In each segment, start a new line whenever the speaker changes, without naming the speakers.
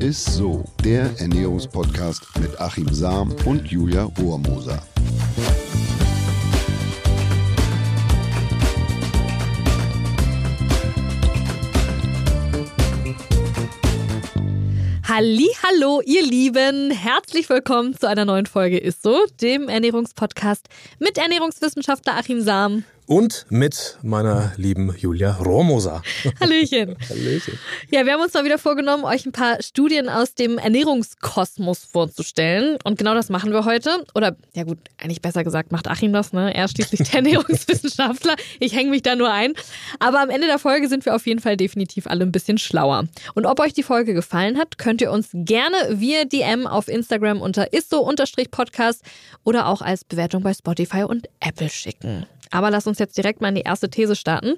Ist so, der Ernährungspodcast mit Achim Sam und Julia Rohrmoser.
Hallihallo, ihr Lieben. Herzlich willkommen zu einer neuen Folge Ist so, dem Ernährungspodcast mit Ernährungswissenschaftler Achim Sam.
Und mit meiner lieben Julia Rohrmoser.
Hallöchen.
Hallöchen.
Ja, wir haben uns mal wieder vorgenommen, euch ein paar Studien aus dem Ernährungskosmos vorzustellen. Und genau das machen wir heute. Oder, ja gut, eigentlich besser gesagt, macht Achim das, ne? Er ist schließlich der Ernährungswissenschaftler. Ich hänge mich da nur ein. Aber am Ende der Folge sind wir auf jeden Fall definitiv alle ein bisschen schlauer. Und ob euch die Folge gefallen hat, könnt ihr uns gerne via DM auf Instagram unter isto_podcast oder auch als Bewertung bei Spotify und Apple schicken. Aber lass uns jetzt direkt mal in die erste These starten.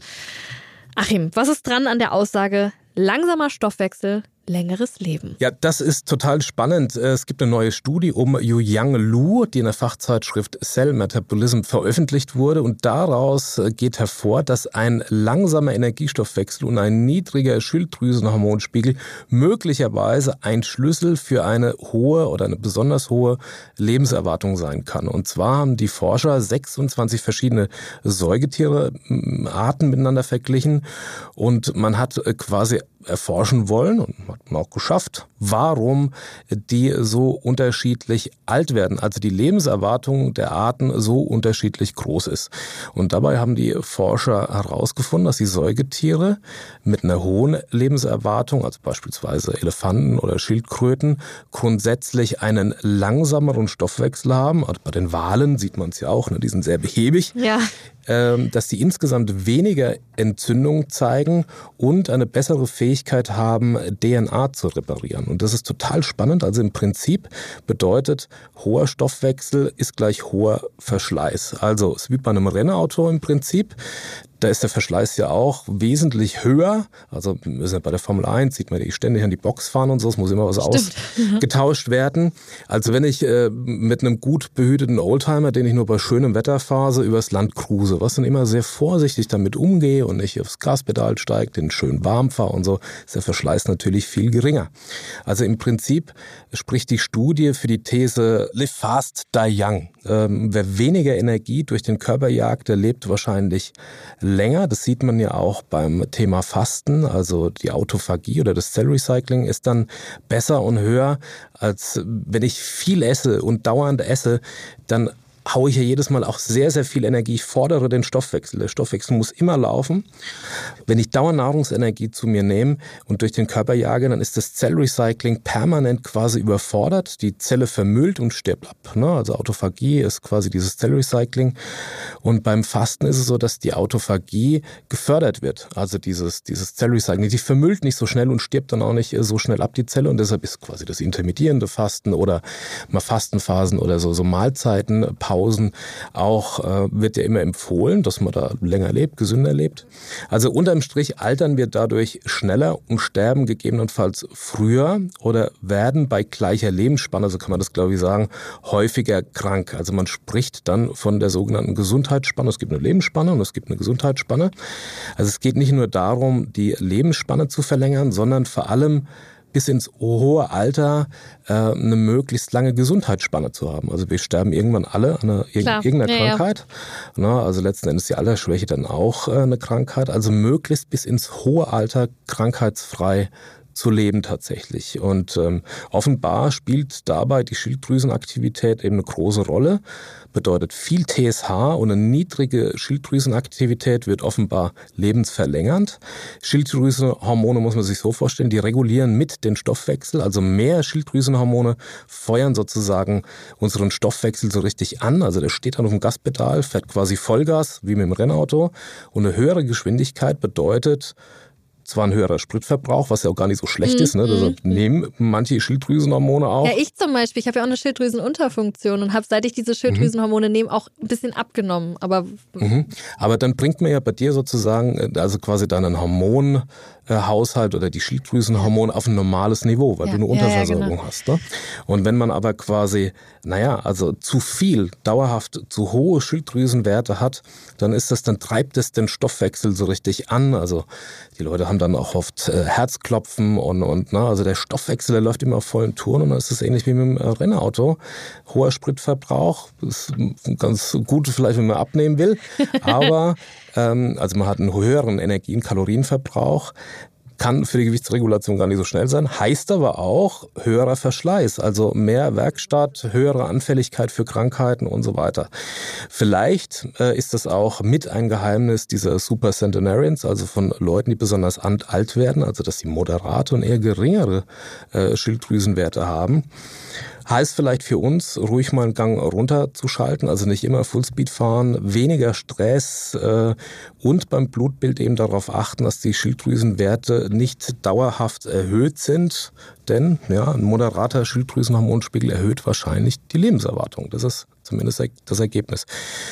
Achim, was ist dran an der Aussage, langsamer Stoffwechsel, längeres Leben?
Ja, das ist total spannend. Es gibt eine neue Studie um Youyang Lu, die in der Fachzeitschrift Cell Metabolism veröffentlicht wurde. Und daraus geht hervor, dass ein langsamer Energiestoffwechsel und ein niedriger Schilddrüsenhormonspiegel möglicherweise ein Schlüssel für eine hohe oder eine besonders hohe Lebenserwartung sein kann. Und zwar haben die Forscher 26 verschiedene Säugetierearten miteinander verglichen und man hat quasi erforschen wollen und hat man auch geschafft, warum die so unterschiedlich alt werden, also die Lebenserwartung der Arten so unterschiedlich groß ist. Und dabei haben die Forscher herausgefunden, dass die Säugetiere mit einer hohen Lebenserwartung, also beispielsweise Elefanten oder Schildkröten, grundsätzlich einen langsameren Stoffwechsel haben. Also bei den Walen sieht man es ja auch, ne, die sind sehr behäbig.
Ja.
Dass die insgesamt weniger Entzündung zeigen und eine bessere Fähigkeit haben, DNA zu reparieren. Und das ist total spannend. Also im Prinzip bedeutet, hoher Stoffwechsel ist gleich hoher Verschleiß. Also es ist wie bei einem Rennauto im Prinzip. Da ist der Verschleiß ja auch wesentlich höher. Also bei der Formel 1 sieht man die ständig an die Box fahren und so. Es muss immer was ausgetauscht werden. Also wenn ich mit einem gut behüteten Oldtimer, den ich nur bei schönem Wetter fahre, übers Land cruise, was dann immer sehr vorsichtig damit umgehe und nicht aufs Gaspedal steige, den schön warm fahre und so, ist der Verschleiß natürlich viel geringer. Also im Prinzip spricht die Studie für die These Live fast, die young. Wer weniger Energie durch den Körper jagt, der lebt wahrscheinlich länger. Das sieht man ja auch beim Thema Fasten, also die Autophagie oder das Zellrecycling ist dann besser und höher, als wenn ich viel esse und dauernd esse, dann haue ich ja jedes Mal auch sehr, sehr viel Energie. Ich fordere den Stoffwechsel. Der Stoffwechsel muss immer laufen. Wenn ich dauernd Nahrungsenergie zu mir nehme und durch den Körper jage, dann ist das Zellrecycling permanent quasi überfordert. Die Zelle vermüllt und stirbt ab. Also Autophagie ist quasi dieses Zellrecycling. Und beim Fasten ist es so, dass die Autophagie gefördert wird. Also dieses Zellrecycling. Die vermüllt nicht so schnell und stirbt dann auch nicht so schnell ab, die Zelle. Und deshalb ist quasi das intermittierende Fasten oder mal Fastenphasen oder so Mahlzeiten, Pausen auch wird ja immer empfohlen, dass man da länger lebt, gesünder lebt. Also unterm Strich altern wir dadurch schneller und sterben gegebenenfalls früher oder werden bei gleicher Lebensspanne, so kann man das glaube ich sagen, häufiger krank. Also man spricht dann von der sogenannten Gesundheitsspanne. Es gibt eine Lebensspanne und es gibt eine Gesundheitsspanne. Also es geht nicht nur darum, die Lebensspanne zu verlängern, sondern vor allem bis ins hohe Alter eine möglichst lange Gesundheitsspanne zu haben. Also wir sterben irgendwann alle an irgendeiner Krankheit. Ja. Also letzten Endes die Altersschwäche dann auch eine Krankheit. Also möglichst bis ins hohe Alter krankheitsfrei zu leben tatsächlich. Und offenbar spielt dabei die Schilddrüsenaktivität eben eine große Rolle. Bedeutet viel TSH und eine niedrige Schilddrüsenaktivität wird offenbar lebensverlängernd. Schilddrüsenhormone muss man sich so vorstellen, die regulieren mit den Stoffwechsel. Also mehr Schilddrüsenhormone feuern sozusagen unseren Stoffwechsel so richtig an. Also der steht dann auf dem Gaspedal, fährt quasi Vollgas wie mit dem Rennauto. Und eine höhere Geschwindigkeit bedeutet zwar ein höherer Spritverbrauch, was ja auch gar nicht so schlecht ist. Ne? Deshalb nehmen manche Schilddrüsenhormone auch.
Ja, ich zum Beispiel. Ich habe ja auch eine Schilddrüsenunterfunktion und habe, seit ich diese Schilddrüsenhormone nehme, auch ein bisschen abgenommen. Aber
dann bringt man ja bei dir sozusagen, also quasi deinen Hormon Haushalt oder die Schilddrüsenhormone auf ein normales Niveau, weil du eine Unterversorgung
genau.
hast. Ne? Und wenn man aber quasi, also zu viel, dauerhaft zu hohe Schilddrüsenwerte hat, dann treibt es den Stoffwechsel so richtig an. Also die Leute haben dann auch oft Herzklopfen und also der Stoffwechsel, der läuft immer auf vollen Touren und dann ist es ähnlich wie mit dem Rennauto. Hoher Spritverbrauch, ist ganz gut vielleicht, wenn man abnehmen will, aber also man hat einen höheren Energie- und Kalorienverbrauch, kann für die Gewichtsregulation gar nicht so schnell sein, heißt aber auch höherer Verschleiß, also mehr Werkstatt, höhere Anfälligkeit für Krankheiten und so weiter. Vielleicht ist das auch mit ein Geheimnis dieser Supercentenarians, also von Leuten, die besonders alt werden, also dass sie moderate und eher geringere Schilddrüsenwerte haben. Heißt vielleicht für uns, ruhig mal einen Gang runterzuschalten, also nicht immer Fullspeed fahren, weniger Stress und beim Blutbild eben darauf achten, dass die Schilddrüsenwerte nicht dauerhaft erhöht sind, denn ein moderater Schilddrüsenhormonspiegel erhöht wahrscheinlich die Lebenserwartung. Das ist zumindest das Ergebnis.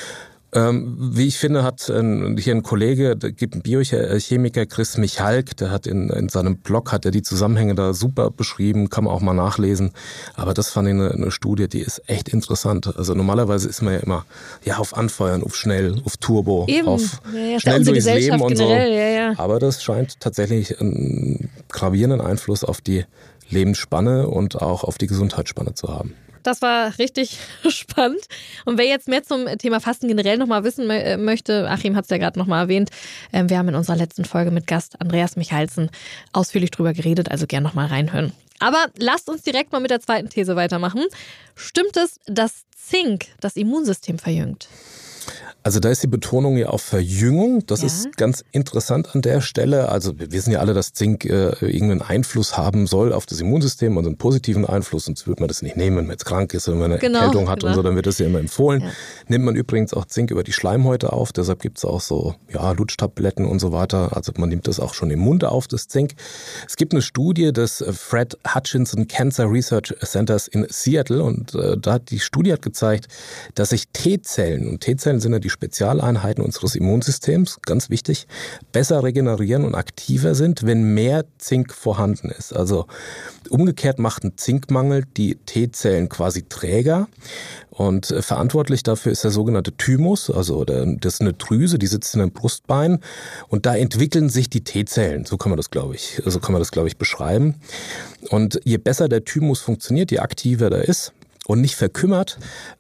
Wie ich finde, hat hier ein Kollege, der gibt ein Biochemiker, Chris Michalk, der hat in seinem Blog hat er die Zusammenhänge da super beschrieben, kann man auch mal nachlesen. Aber das fand ich eine Studie, die ist echt interessant. Also normalerweise ist man ja immer auf Anfeuern, auf schnell, auf Turbo, auf schnell durchs Leben und so. Ja. Aber das scheint tatsächlich einen gravierenden Einfluss auf die Lebensspanne und auch auf die Gesundheitsspanne zu haben.
Das war richtig spannend. Und wer jetzt mehr zum Thema Fasten generell nochmal wissen möchte, Achim hat es ja gerade nochmal erwähnt, wir haben in unserer letzten Folge mit Gast Andreas Michalsen ausführlich drüber geredet, also gern nochmal reinhören. Aber lasst uns direkt mal mit der zweiten These weitermachen. Stimmt es, dass Zink das Immunsystem verjüngt?
Also da ist die Betonung ja auf Verjüngung. Das ist ganz interessant an der Stelle. Also wir wissen ja alle, dass Zink irgendeinen Einfluss haben soll auf das Immunsystem, also einen positiven Einfluss. Sonst würde man das nicht nehmen, wenn man jetzt krank ist, wenn man eine Erkältung hat und so, dann wird das ja immer empfohlen. Ja. Nimmt man übrigens auch Zink über die Schleimhäute auf. Deshalb gibt es auch so Lutschtabletten und so weiter. Also man nimmt das auch schon im Mund auf, das Zink. Es gibt eine Studie des Fred Hutchinson Cancer Research Centers in Seattle und die Studie hat gezeigt, dass sich T-Zellen, und T-Zellen sind ja die Spezialeinheiten unseres Immunsystems, ganz wichtig, besser regenerieren und aktiver sind, wenn mehr Zink vorhanden ist. Also umgekehrt macht ein Zinkmangel die T-Zellen quasi träger und verantwortlich dafür ist der sogenannte Thymus, also das ist eine Drüse, die sitzt in den Brustbeinen und da entwickeln sich die T-Zellen, so kann man das, glaube ich, beschreiben. Und je besser der Thymus funktioniert, je aktiver der ist, und nicht verkümmert,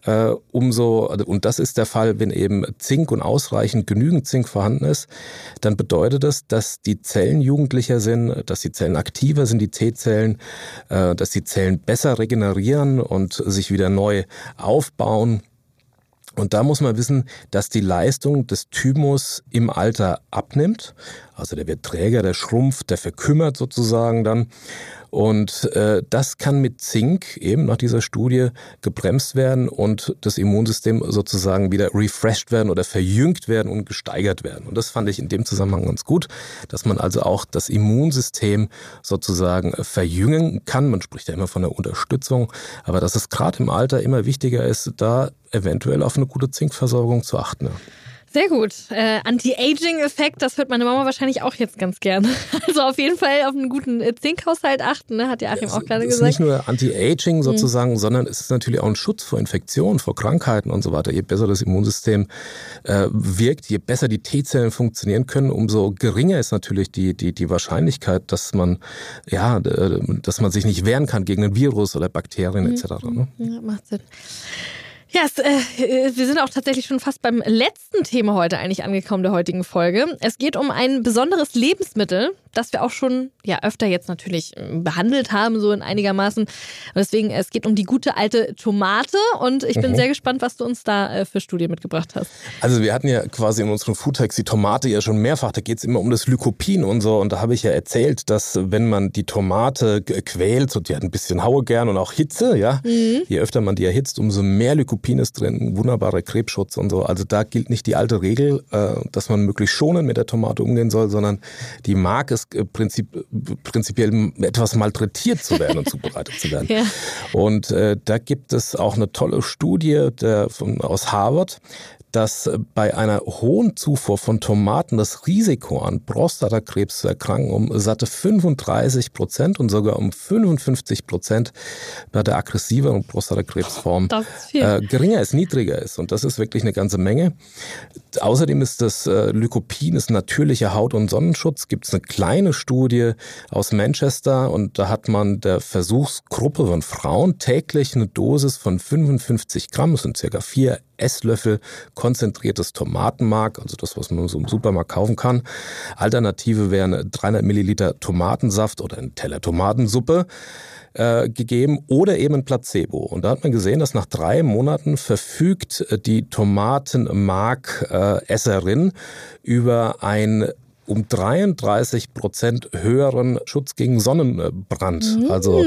und das ist der Fall, wenn eben Zink und ausreichend genügend Zink vorhanden ist, dann bedeutet das, dass die Zellen jugendlicher sind, dass die Zellen aktiver sind, die T-Zellen, dass die Zellen besser regenerieren und sich wieder neu aufbauen. Und da muss man wissen, dass die Leistung des Thymus im Alter abnimmt. Also der wird träger, der schrumpft, der verkümmert sozusagen dann. Und das kann mit Zink eben nach dieser Studie gebremst werden und das Immunsystem sozusagen wieder refreshed werden oder verjüngt werden und gesteigert werden. Und das fand ich in dem Zusammenhang ganz gut, dass man also auch das Immunsystem sozusagen verjüngen kann. Man spricht ja immer von der Unterstützung, aber dass es gerade im Alter immer wichtiger ist, da eventuell auf eine gute Zinkversorgung zu achten. Ja.
Sehr gut. Anti-Aging-Effekt, das hört meine Mama wahrscheinlich auch jetzt ganz gerne. Also auf jeden Fall auf einen guten Zinkhaushalt achten, ne? Hat ja Achim auch gerade gesagt.
Es ist nicht nur Anti-Aging sozusagen, sondern es ist natürlich auch ein Schutz vor Infektionen, vor Krankheiten und so weiter. Je besser das Immunsystem wirkt, je besser die T-Zellen funktionieren können, umso geringer ist natürlich die Wahrscheinlichkeit, dass man sich nicht wehren kann gegen ein Virus oder Bakterien etc. Ne?
Ja, macht Sinn. Ja, wir sind auch tatsächlich schon fast beim letzten Thema heute eigentlich angekommen der heutigen Folge. Es geht um ein besonderes Lebensmittel, das wir auch schon öfter jetzt natürlich behandelt haben, so in einigermaßen. Und deswegen, es geht um die gute alte Tomate und ich bin sehr gespannt, was du uns da für Studien mitgebracht hast.
Also wir hatten ja quasi in unseren Foodtext die Tomate ja schon mehrfach, da geht es immer um das Lycopin und so und da habe ich ja erzählt, dass wenn man die Tomate quält, und die hat ein bisschen Haue gern und auch Hitze, je öfter man die erhitzt, umso mehr Lycopin ist drin, wunderbarer Krebsschutz und so. Also da gilt nicht die alte Regel, dass man möglichst schonend mit der Tomate umgehen soll, sondern die mag es prinzipiell etwas malträtiert zu werden und zubereitet zu werden. Ja. Und da gibt es auch eine tolle Studie aus Harvard, dass bei einer hohen Zufuhr von Tomaten das Risiko an Prostatakrebs zu erkranken um satte 35% und sogar um 55% bei der aggressiveren Prostatakrebsform geringer ist, niedriger ist. Und das ist wirklich eine ganze Menge. Außerdem ist das Lycopin ist natürlicher Haut- und Sonnenschutz. Gibt es eine kleine Studie aus Manchester und da hat man der Versuchsgruppe von Frauen täglich eine Dosis von 55 Gramm, das sind ca. 4 Esslöffel konzentriertes Tomatenmark, also das, was man so im Supermarkt kaufen kann. Alternative wären 300 Milliliter Tomatensaft oder ein Teller Tomatensuppe gegeben oder eben ein Placebo. Und da hat man gesehen, dass nach 3 Monaten verfügt die Tomatenmark-Esserin über ein um 33% höheren Schutz gegen Sonnenbrand. Also,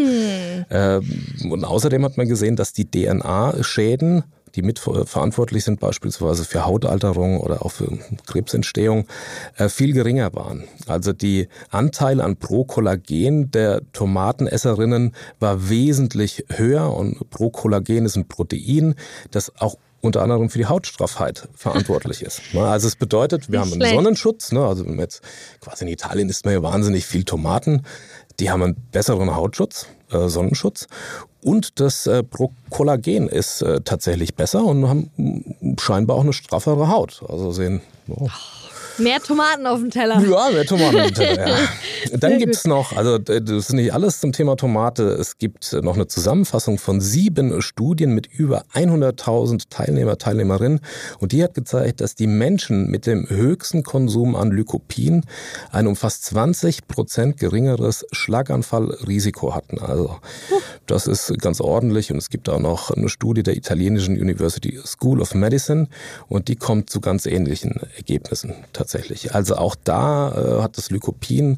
und außerdem hat man gesehen, dass die DNA-Schäden, die mitverantwortlich sind beispielsweise für Hautalterung oder auch für Krebsentstehung, viel geringer waren. Also die Anteile an Prokollagen der Tomatenesserinnen war wesentlich höher und Prokollagen ist ein Protein, das auch unter anderem für die Hautstraffheit verantwortlich ist. Also es bedeutet, wir haben einen Sonnenschutz, also wenn man jetzt quasi in Italien isst man ja wahnsinnig viel Tomaten, die haben einen besseren Hautschutz, Sonnenschutz. Und das Prokollagen ist tatsächlich besser und haben scheinbar auch eine straffere Haut. Also sehen. Oh.
Mehr Tomaten auf dem Teller.
Ja, mehr Tomaten auf dem Teller, ja. Dann gibt es noch, also das ist nicht alles zum Thema Tomate, es gibt noch eine Zusammenfassung von 7 Studien mit über 100.000 Teilnehmerinnen und die hat gezeigt, dass die Menschen mit dem höchsten Konsum an Lycopin ein um fast 20% geringeres Schlaganfallrisiko hatten. Also das ist ganz ordentlich und es gibt auch noch eine Studie der italienischen University School of Medicine und die kommt zu ganz ähnlichen Ergebnissen tatsächlich. Also auch da hat das Lycopin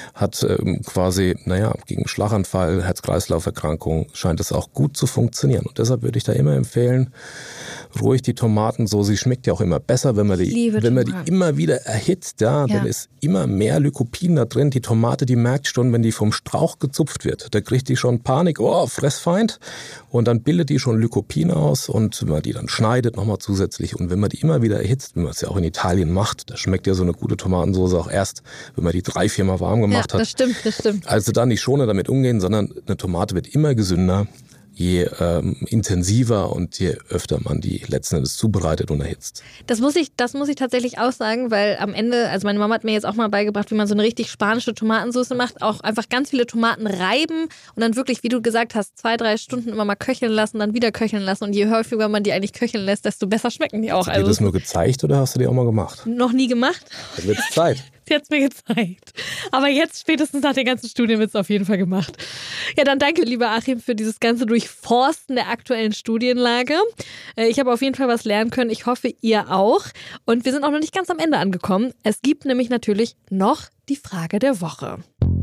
quasi, gegen Schlaganfall, Herz-Kreislauf-Erkrankungen scheint es auch gut zu funktionieren. Und deshalb würde ich da immer empfehlen, ruhig die Tomaten so, sie schmeckt ja auch immer besser, wenn man die immer wieder erhitzt, dann ist immer mehr Lycopin da drin. Die Tomate, die merkt schon, wenn die vom Strauch gezupft wird, da kriegt die schon Panik, Fressfeind. Und dann bildet die schon Lycopin aus und wenn man die dann schneidet nochmal zusätzlich und wenn man die immer wieder erhitzt, wie man es ja auch in Italien macht, da schmeckt ja so eine gute Tomatensauce auch erst, wenn man die 3-4 Mal warm gemacht hat.
Das stimmt.
Also da nicht schonend damit umgehen, sondern eine Tomate wird immer gesünder, je intensiver und je öfter man die letzten Endes zubereitet und erhitzt.
Das muss ich tatsächlich auch sagen, weil am Ende, also meine Mama hat mir jetzt auch mal beigebracht, wie man so eine richtig spanische Tomatensauce macht, auch einfach ganz viele Tomaten reiben und dann wirklich, wie du gesagt hast, 2-3 Stunden immer mal köcheln lassen, dann wieder köcheln lassen und je häufiger man die eigentlich köcheln lässt, desto besser schmecken die auch.
Hast du dir das nur gezeigt oder hast du die auch mal gemacht?
Noch nie gemacht.
Dann wird es Zeit.
Sie hat es mir gezeigt. Aber jetzt, spätestens nach den ganzen Studien, wird es auf jeden Fall gemacht. Ja, dann danke, lieber Achim, für dieses ganze Durchforsten der aktuellen Studienlage. Ich habe auf jeden Fall was lernen können. Ich hoffe, ihr auch. Und wir sind auch noch nicht ganz am Ende angekommen. Es gibt nämlich natürlich noch die Frage der Woche.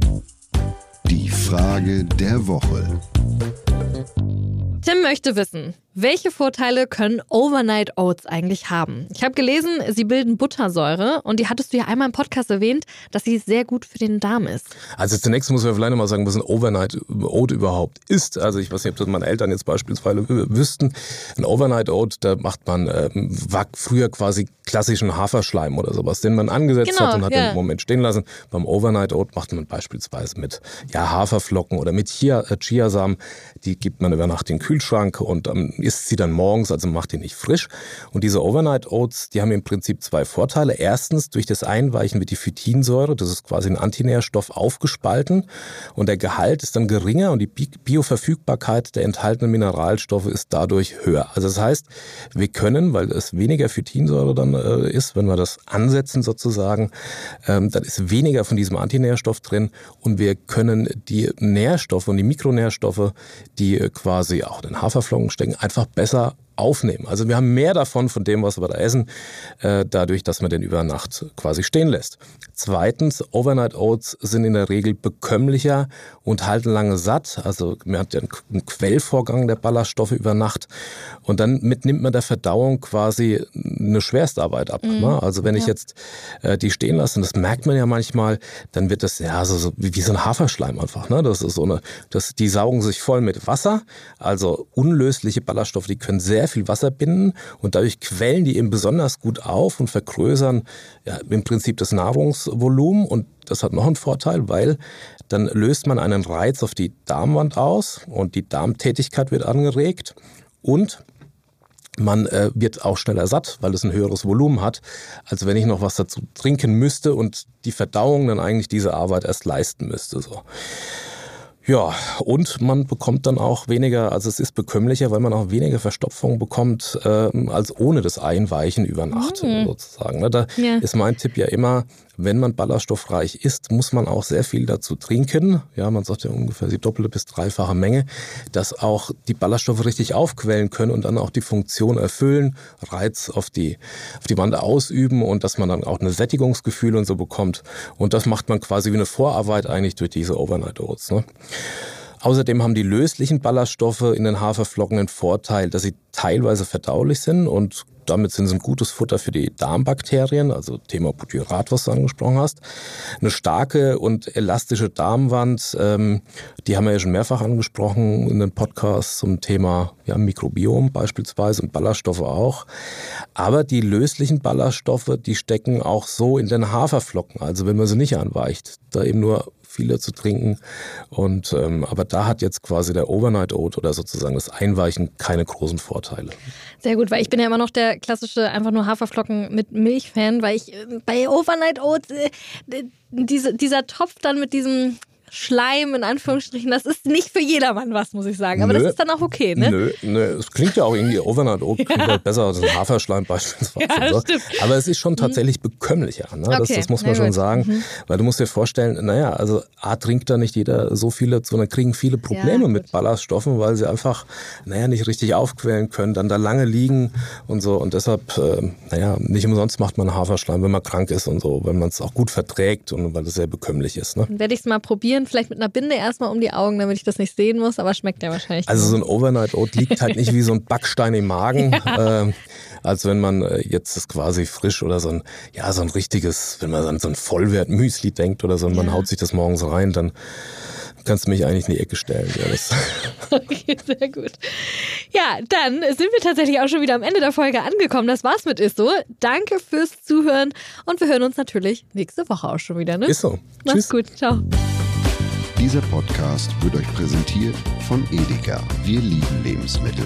Die Frage der Woche.
Tim möchte wissen, welche Vorteile können Overnight Oats eigentlich haben? Ich habe gelesen, sie bilden Buttersäure und die hattest du ja einmal im Podcast erwähnt, dass sie sehr gut für den Darm ist.
Also zunächst muss man vielleicht noch mal sagen, was ein Overnight Oat überhaupt ist. Also ich weiß nicht, ob das meine Eltern jetzt beispielsweise wüssten. Ein Overnight Oat, da macht man war früher quasi klassischen Haferschleim oder sowas, den man angesetzt hat und hat den im Moment stehen lassen. Beim Overnight Oat macht man beispielsweise mit Haferflocken oder mit Chiasamen. Die gibt man über Nacht in den Kühlschrank und isst sie dann morgens, also macht die nicht frisch. Und diese Overnight Oats, die haben im Prinzip 2 Vorteile. Erstens, durch das Einweichen wird die Phytinsäure, das ist quasi ein Antinährstoff, aufgespalten und der Gehalt ist dann geringer und die Bioverfügbarkeit der enthaltenen Mineralstoffe ist dadurch höher. Also das heißt, wir können, weil es weniger Phytinsäure dann ist, wenn wir das ansetzen sozusagen, dann ist weniger von diesem Antinährstoff drin und wir können die Nährstoffe und die Mikronährstoffe, die quasi auch in den Haferflocken stecken, einfach besser aufnehmen. Also wir haben mehr davon, von dem, was wir da essen, dadurch, dass man den über Nacht quasi stehen lässt. Zweitens, Overnight Oats sind in der Regel bekömmlicher und halten lange satt. Also man hat ja einen Quellvorgang der Ballaststoffe über Nacht und dann nimmt man der Verdauung quasi eine Schwerstarbeit ab. Also wenn ich jetzt die stehen lasse, und das merkt man ja manchmal, dann wird das so wie so ein Haferschleim einfach. Das ist die saugen sich voll mit Wasser, also unlösliche Ballaststoffe, die können sehr sehr viel Wasser binden und dadurch quellen die eben besonders gut auf und vergrößern im Prinzip das Nahrungsvolumen. Und das hat noch einen Vorteil, weil dann löst man einen Reiz auf die Darmwand aus und die Darmtätigkeit wird angeregt und man wird auch schneller satt, weil es ein höheres Volumen hat, als wenn ich noch was dazu trinken müsste und die Verdauung dann eigentlich diese Arbeit erst leisten müsste. So. Ja, und man bekommt dann auch weniger, also es ist bekömmlicher, weil man auch weniger Verstopfung bekommt, als ohne das Einweichen über Nacht sozusagen. Da ist mein Tipp ja immer, wenn man ballaststoffreich isst, muss man auch sehr viel dazu trinken. Ja, man sagt ja ungefähr die doppelte bis dreifache Menge, dass auch die Ballaststoffe richtig aufquellen können und dann auch die Funktion erfüllen, Reiz auf die Wand ausüben und dass man dann auch eine Sättigungsgefühl und so bekommt. Und das macht man quasi wie eine Vorarbeit eigentlich durch diese Overnight Oats. Ne? Außerdem haben die löslichen Ballaststoffe in den Haferflocken den Vorteil, dass sie teilweise verdaulich sind und damit sind sie ein gutes Futter für die Darmbakterien, also Thema Butyrat, was du angesprochen hast. Eine starke und elastische Darmwand, die haben wir ja schon mehrfach angesprochen in den Podcasts zum Thema Mikrobiom beispielsweise und Ballaststoffe auch. Aber die löslichen Ballaststoffe, die stecken auch so in den Haferflocken, also wenn man sie nicht anweicht, da eben nur viele zu trinken. Und aber da hat jetzt quasi der Overnight Oat oder sozusagen das Einweichen keine großen Vorteile.
Sehr gut, weil ich bin ja immer noch der klassische einfach nur Haferflocken mit Milch-Fan, weil ich bei Overnight Oats dieser Topf dann mit diesem Schleim, in Anführungsstrichen, das ist nicht für jedermann was, muss ich sagen. Aber das ist dann auch okay, ne?
Nö, es klingt ja auch irgendwie Overnight Oat klingt halt besser als ein Haferschleim beispielsweise.
Ja, das stimmt.
Aber es ist schon tatsächlich bekömmlicher. Ne?
Okay,
das muss man schon sagen. Weil du musst dir vorstellen, also trinkt da nicht jeder so viel dazu, sondern kriegen viele Probleme mit Ballaststoffen, weil sie einfach, nicht richtig aufquellen können, dann da lange liegen und so. Und deshalb, nicht umsonst macht man Haferschleim, wenn man krank ist und so, weil man es auch gut verträgt und weil es sehr bekömmlich ist. Ne?
Dann werde ich es mal probieren. Vielleicht mit einer Binde erstmal um die Augen, damit ich das nicht sehen muss, aber schmeckt ja wahrscheinlich.
Also so ein Overnight Oat liegt halt nicht wie so ein Backstein im Magen, als wenn man jetzt das quasi frisch oder so ein richtiges, wenn man an so ein Vollwert-Müsli denkt oder so, und man haut sich das morgens rein, dann kannst du mich eigentlich in die Ecke stellen. Ja,
okay, sehr gut. Ja, dann sind wir tatsächlich auch schon wieder am Ende der Folge angekommen. Das war's mit Ist so. Danke fürs Zuhören und wir hören uns natürlich nächste Woche auch schon wieder. Ne?
Ist so.
Mach's gut. Ciao.
Dieser Podcast wird euch präsentiert von Edeka. Wir lieben Lebensmittel.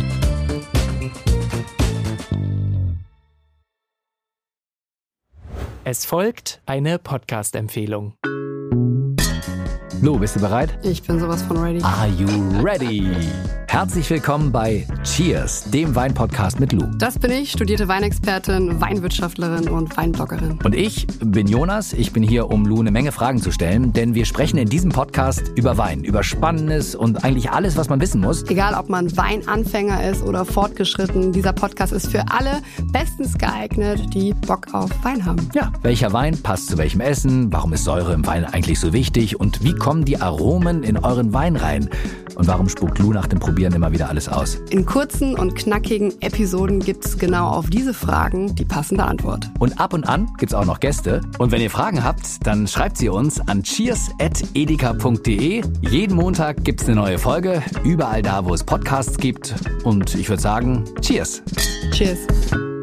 Es folgt eine Podcast-Empfehlung.
Lou, bist du bereit?
Ich bin sowas von ready.
Are you ready? Herzlich willkommen bei Cheers, dem Wein-Podcast mit Lou.
Das bin ich, studierte Weinexpertin, Weinwirtschaftlerin und Weinbloggerin.
Und ich bin Jonas. Ich bin hier, um Lou eine Menge Fragen zu stellen, denn wir sprechen in diesem Podcast über Wein, über Spannendes und eigentlich alles, was man wissen muss.
Egal, ob man Weinanfänger ist oder fortgeschritten, dieser Podcast ist für alle bestens geeignet, die Bock auf Wein haben.
Ja, welcher Wein passt zu welchem Essen? Warum ist Säure im Wein eigentlich so wichtig? Und wie kommen die Aromen in euren Wein rein? Und warum spuckt Lou nach dem Probieren immer wieder alles aus?
In kurzen und knackigen Episoden gibt es genau auf diese Fragen die passende Antwort.
Und ab und an gibt es auch noch Gäste. Und wenn ihr Fragen habt, dann schreibt sie uns an cheers@edeka.de. Jeden Montag gibt es eine neue Folge, überall da, wo es Podcasts gibt. Und ich würde sagen, Cheers!
Cheers!